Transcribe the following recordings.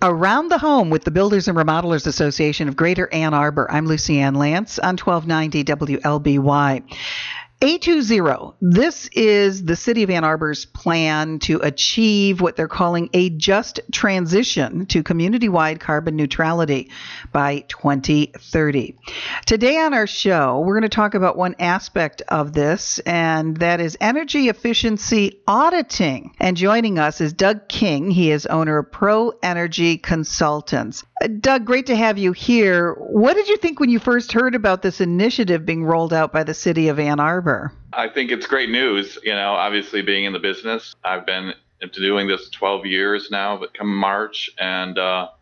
Around the Home with the Builders and Remodelers Association of Greater Ann Arbor. I'm Lucy Ann Lance on 1290 WLBY. A20, this is the City of Ann Arbor's plan to achieve what they're calling a just transition to community-wide carbon neutrality by 2030. Today on our show, we're going to talk about one aspect of this, and that is energy efficiency auditing. And joining us is Doug King. He is owner of Pro Energy Consultants. Doug, great to have you here. What did you think when you first heard about this initiative being rolled out by the City of Ann Arbor? I think it's great news. Obviously being in the business, I've been doing this 12 years now, but come March. And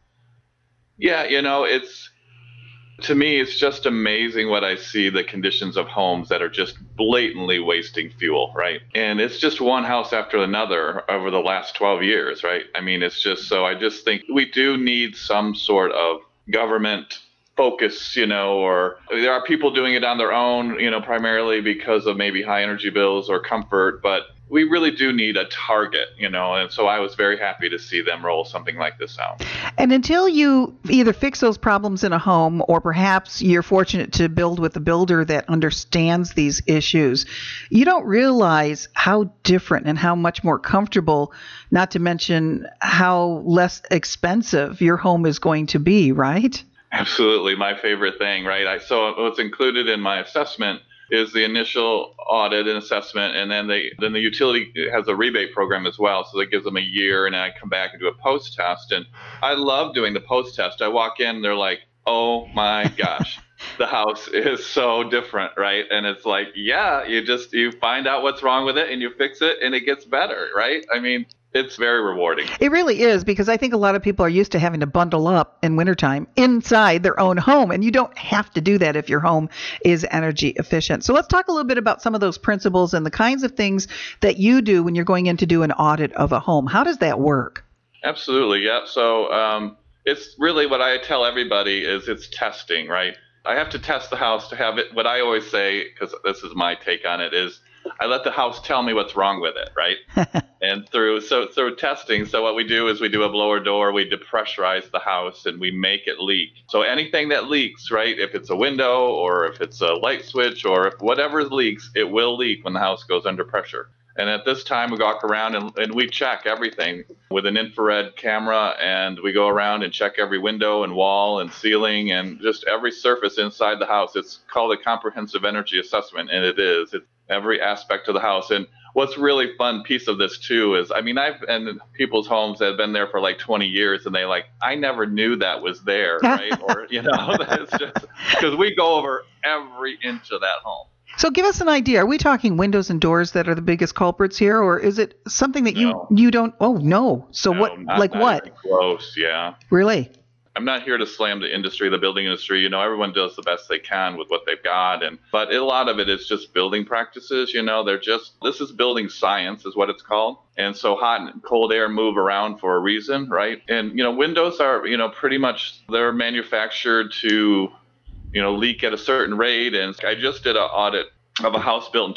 to me, it's just amazing what I see, the conditions of homes that are just blatantly wasting fuel, right? And it's just one house after another over the last 12 years, right? I mean, it's just so I just think we do need some sort of government focus, or there are people doing it on their own, primarily because of maybe high energy bills or comfort, but we really do need a target, and so I was very happy to see them roll something like this out. And until you either fix those problems in a home, or perhaps you're fortunate to build with a builder that understands these issues, you don't realize how different and how much more comfortable, not to mention how less expensive your home is going to be, right? Absolutely. My favorite thing, right? So what's included in my assessment is the initial audit and assessment, and then the utility has a rebate program as well, so that gives them a year, and I come back and do a post test. And I love doing the post test. I walk in, they're like, oh my gosh, the house is so different, right? And it's like, yeah, you find out what's wrong with it and you fix it and it gets better, right? I mean, it's very rewarding. It really is, because I think a lot of people are used to having to bundle up in wintertime inside their own home, and you don't have to do that if your home is energy efficient. So let's talk a little bit about some of those principles and the kinds of things that you do when you're going in to do an audit of a home. How does that work? Absolutely, yeah. So it's really what I tell everybody is it's testing, right? I have to test the house to have it. What I always say, because this is my take on it, is I let the house tell me what's wrong with it, right? And through testing, so what we do is we do a blower door, we depressurize the house, and we make it leak. So anything that leaks, right, if it's a window or if it's a light switch or if whatever leaks, it will leak when the house goes under pressure. And at this time, we walk around and we check everything with an infrared camera, and we go around and check every window and wall and ceiling and just every surface inside the house. It's called a comprehensive energy assessment, and it is. It's every aspect of the house. And what's really fun piece of this too is, I've been in people's homes that have been there for like 20 years, and they like, I never knew that was there, right? Or, it's just because we go over every inch of that home. So give us an idea. Are we talking windows and doors that are the biggest culprits here, or is it something that you don't? Oh, no. So no, what? Not what? Even close, yeah. Really? I'm not here to slam the industry, the building industry. Everyone does the best they can with what they've got, but a lot of it is just building practices. This is building science, is what it's called. And so hot and cold air move around for a reason, right? And windows are pretty much, they're manufactured to leak at a certain rate. And I just did an audit of a house built in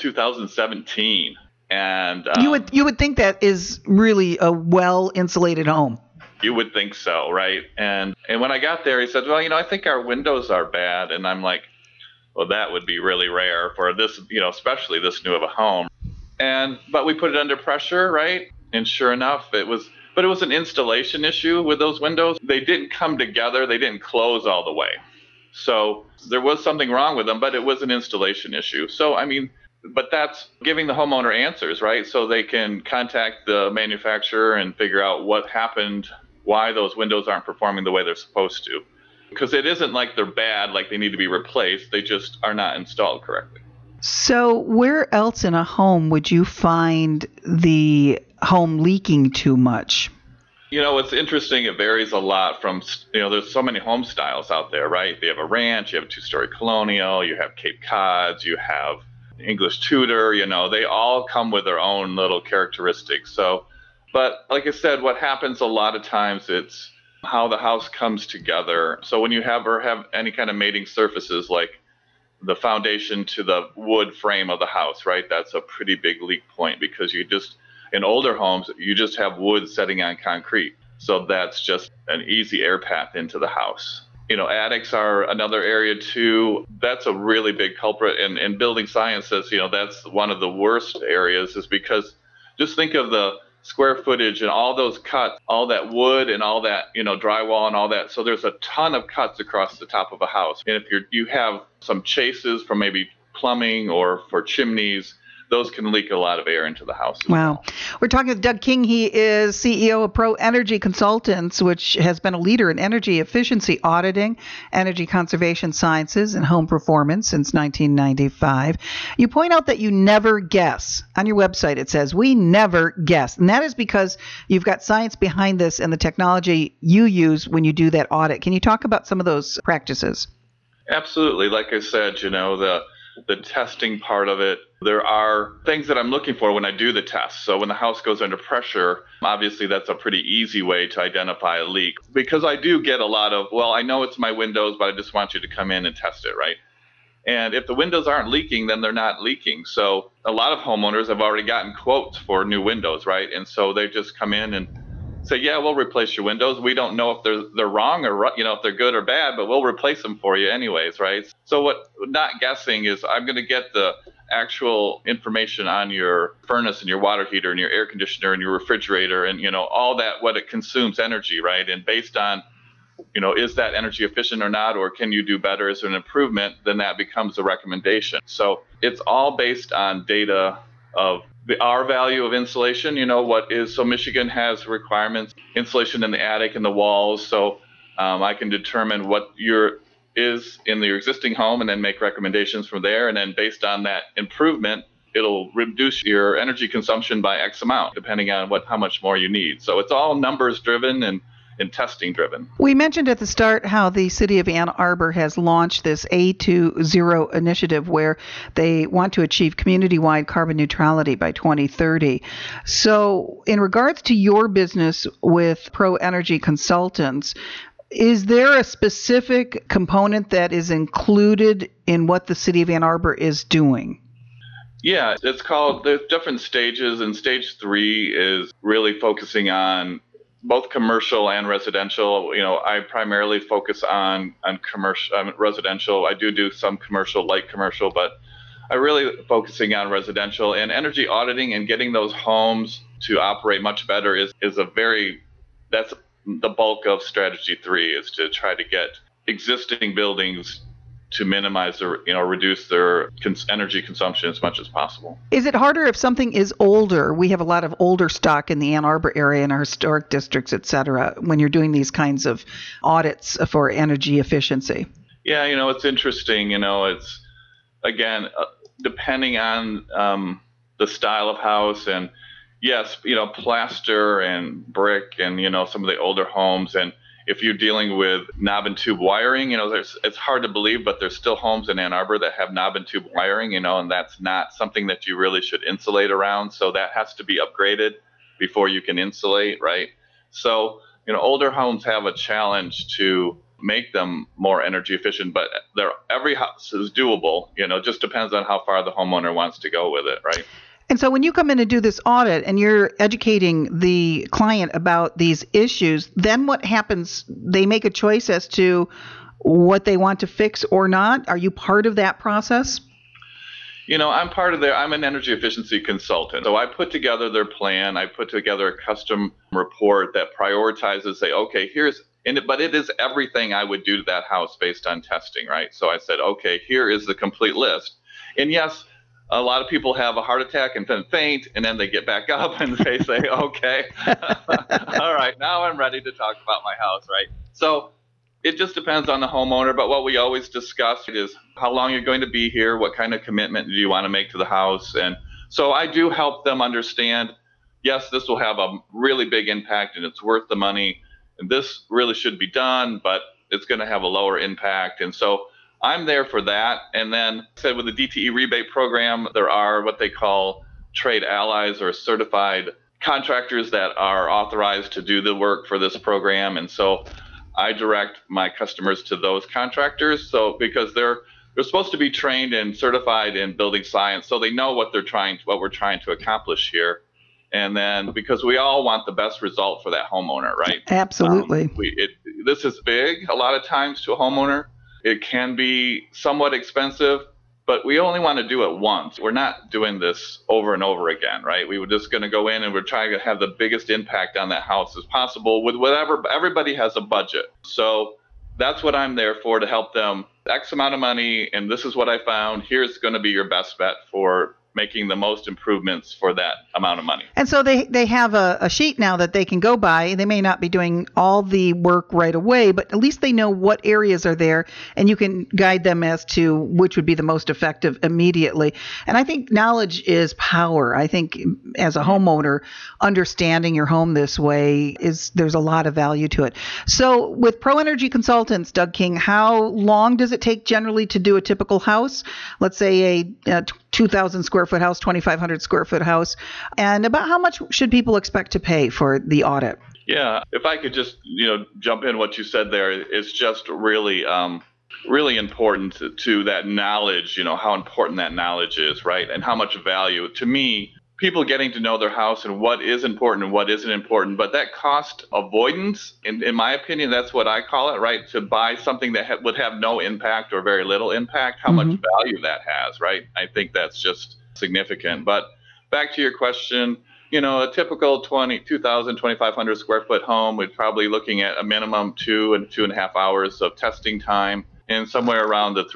2017, and you would think that is really a well insulated home. You would think so, right? And when I got there, he said, well, I think our windows are bad. And I'm like, well, that would be really rare for this, especially this new of a home. But we put it under pressure, right? And sure enough, it was an installation issue with those windows. They didn't come together. They didn't close all the way. So there was something wrong with them, but it was an installation issue. So, but that's giving the homeowner answers, right? So they can contact the manufacturer and figure out what happened, why those windows aren't performing the way they're supposed to. Because it isn't like they're bad, like they need to be replaced. They just are not installed correctly. So where else in a home would you find the home leaking too much? It's interesting. It varies a lot from, there's so many home styles out there, right? You have a ranch, you have a two-story colonial, you have Cape Cods, you have English Tudor, they all come with their own little characteristics. So, but like I said, what happens a lot of times, it's how the house comes together. So when you have any kind of mating surfaces, like the foundation to the wood frame of the house, right? That's a pretty big leak point, because in older homes, you just have wood setting on concrete. So that's just an easy air path into the house. Attics are another area too. That's a really big culprit. And in building sciences, that's one of the worst areas, is because just think of the square footage and all those cuts, all that wood and all that, drywall and all that. So there's a ton of cuts across the top of a house. And if you have some chases from maybe plumbing or for chimneys, those can leak a lot of air into the house. Wow. We're talking with Doug King. He is CEO of Pro Energy Consultants, which has been a leader in energy efficiency auditing, energy conservation sciences, and home performance since 1995. You point out that you never guess. On your website, it says, we never guess. And that is because you've got science behind this and the technology you use when you do that audit. Can you talk about some of those practices? Absolutely. Like I said, the testing part of it, there are things that I'm looking for when I do the test. So when the house goes under pressure, obviously that's a pretty easy way to identify a leak, because I do get a lot of, well, I know it's my windows, but I just want you to come in and test it, right? And if the windows aren't leaking, then they're not leaking. So a lot of homeowners have already gotten quotes for new windows, right? And so they just come in and say, yeah, we'll replace your windows. We don't know if they're wrong or if they're good or bad, but we'll replace them for you anyways, right? So what not guessing is, I'm going to get the actual information on your furnace and your water heater and your air conditioner and your refrigerator and all that, what it consumes energy, right? And based on is that energy efficient or not, or can you do better as an improvement, then that becomes a recommendation. So it's all based on data of the R value of insulation. So Michigan has requirements, insulation in the attic and the walls. So I can determine what is in your existing home and then make recommendations from there. And then based on that improvement, it'll reduce your energy consumption by X amount, depending on how much more you need. So it's all numbers driven and testing driven. We mentioned at the start how the city of Ann Arbor has launched this A2Zero initiative, where they want to achieve community-wide carbon neutrality by 2030. So in regards to your business with Pro Energy Consultants, is there a specific component that is included in what the city of Ann Arbor is doing? Yeah, there's different stages, and stage 3 is really focusing on both commercial and residential. I primarily focus on commercial, residential. I do some commercial, light commercial, but I really focusing on residential. And energy auditing and getting those homes to operate much better that's the bulk of strategy 3, is to try to get existing buildings to minimize reduce their energy consumption as much as possible. Is it harder if something is older? We have a lot of older stock in the Ann Arbor area, in our historic districts, et cetera, when you're doing these kinds of audits for energy efficiency. Yeah, it's interesting. It's, again, depending on the style of house, and yes, plaster and brick and, some of the older homes. And if you're dealing with knob and tube wiring, it's hard to believe, but there's still homes in Ann Arbor that have knob and tube wiring, and that's not something that you really should insulate around. So that has to be upgraded before you can insulate, right? So, older homes have a challenge to make them more energy efficient, but every house is doable. Just depends on how far the homeowner wants to go with it, right? And so when you come in and do this audit and you're educating the client about these issues, then what happens? They make a choice as to what they want to fix or not. Are you part of that process? I'm part of I'm an energy efficiency consultant. So I put together their plan. I put together a custom report that prioritizes, say, okay, but it is everything I would do to that house based on testing, right? So I said, okay, here is the complete list. And yes, a lot of people have a heart attack and then faint, and then they get back up and they say, okay, all right, now I'm ready to talk about my house, right? So it just depends on the homeowner, but what we always discuss is how long you're going to be here, what kind of commitment do you want to make to the house. And so I do help them understand, yes, this will have a really big impact and it's worth the money, and this really should be done, but it's going to have a lower impact. And so I'm there for that. And then said with the DTE rebate program, there are what they call trade allies, or certified contractors that are authorized to do the work for this program. And so I direct my customers to those contractors. So because they're supposed to be trained and certified in building science, so they know what we're trying to accomplish here. And then because we all want the best result for that homeowner, right? Absolutely. This is big a lot of times to a homeowner. It can be somewhat expensive, but we only want to do it once. We're not doing this over and over again, right? We were just going to go in and we're trying to have the biggest impact on that house as possible with whatever. Everybody has a budget. So that's what I'm there for, to help them. X amount of money, and this is what I found. Here's going to be your best bet for making the most improvements for that amount of money. And so they have a sheet now that they can go by. They may not be doing all the work right away, but at least they know what areas are there, and you can guide them as to which would be the most effective immediately. And I think knowledge is power. I think as a homeowner, understanding your home this way there's a lot of value to it. So with Pro Energy Consultants, Doug King, how long does it take generally to do a typical house? Let's say a 2,000 square foot house, 2,500 square foot house, and about how much should people expect to pay for the audit? Yeah, if I could just jump in what you said there, it's just really really important to that knowledge. How important that knowledge is, right? And how much value to me. People getting to know their house and what is important and what isn't important, but that cost avoidance, in my opinion, that's what I call it, right? To buy something that would have no impact or very little impact, how much value that has, right? I think that's just significant. But back to your question, a typical 2,000, 2,500 square foot home, we're probably looking at a minimum 2.5 hours of testing time, and somewhere around the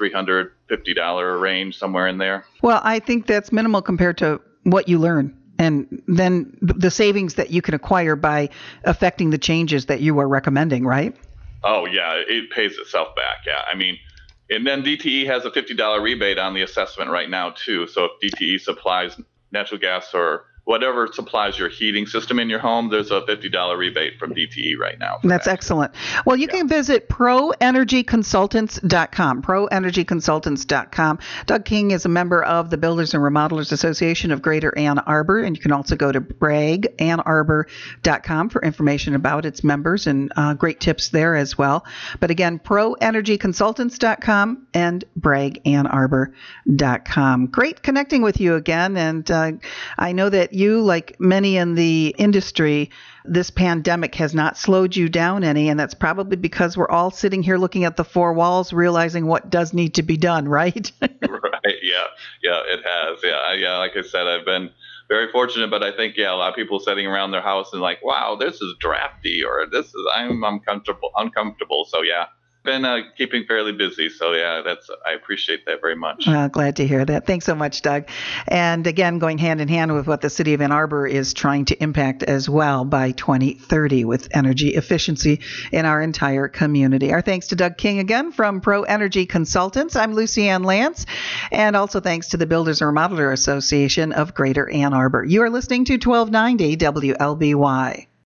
$350 range, somewhere in there. Well, I think that's minimal compared to what you learn, and then the savings that you can acquire by affecting the changes that you are recommending, right? Oh, yeah, it pays itself back, yeah. I mean, and then DTE has a $50 rebate on the assessment right now, too. So if DTE supplies natural gas or whatever supplies your heating system in your home, there's a $50 rebate from DTE right now. That's excellent. Well, you can visit proenergyconsultants.com, proenergyconsultants.com. Doug King is a member of the Builders and Remodelers Association of Greater Ann Arbor, and you can also go to bragannarbor.com for information about its members and great tips there as well. But again, proenergyconsultants.com and bragannarbor.com. Great connecting with you again, and I know that you, like many in the industry, this pandemic has not slowed you down any, and that's probably because we're all sitting here looking at the four walls, realizing what does need to be done, right? Right. Yeah, it has. Yeah. Like I said, I've been very fortunate, but I think, a lot of people sitting around their house and like, wow, this is drafty, or I'm uncomfortable. So yeah. Been keeping fairly busy, so I appreciate that very much. Glad to hear that. Thanks so much, Doug. And again, going hand in hand with what the City of Ann Arbor is trying to impact as well by 2030 with energy efficiency in our entire community. Our thanks to Doug King again from Pro Energy Consultants. I'm Lucy Ann Lance, and also thanks to the Builders and Remodeler Association of Greater Ann Arbor. You are listening to 1290 WLBY.